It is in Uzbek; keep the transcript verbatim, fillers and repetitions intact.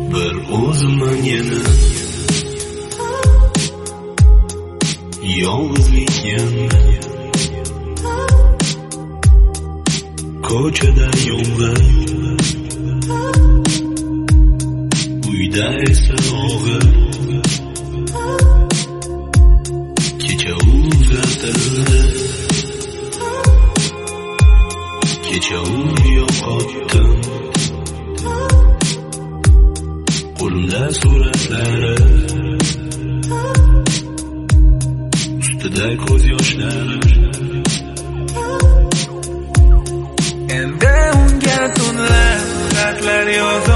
bir o'zimman yana yolg'izligim ko'chada yolg'iz uyda esa og'ir kecha uzatdi kecha u yo'qotdim qo'limda suratlari ustida ko'z yoshlari endi unga tunlar xatlar yozib